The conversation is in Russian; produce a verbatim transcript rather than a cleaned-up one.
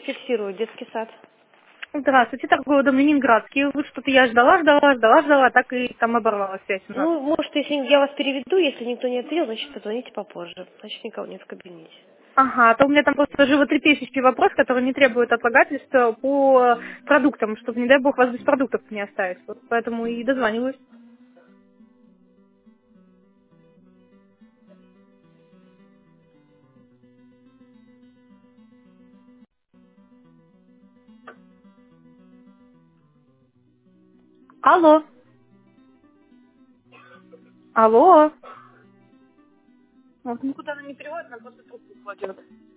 фиксирую, детский сад. Здравствуйте, торговый дом Ленинградский. Вот что-то я ждала, ждала, ждала, ждала, так и там оборвалась связь у нас. Ну, может, если я вас переведу, если никто не ответил, значит, позвоните попозже. Значит, никого нет в кабинете. Ага, а то у меня там просто животрепещущий вопрос, который не требует отлагательства по продуктам, чтобы, не дай бог, вас без продуктов не оставить. Вот поэтому и дозваниваюсь. Алло. Алло. Вот никуда она не переводит, она просто трубку кладет.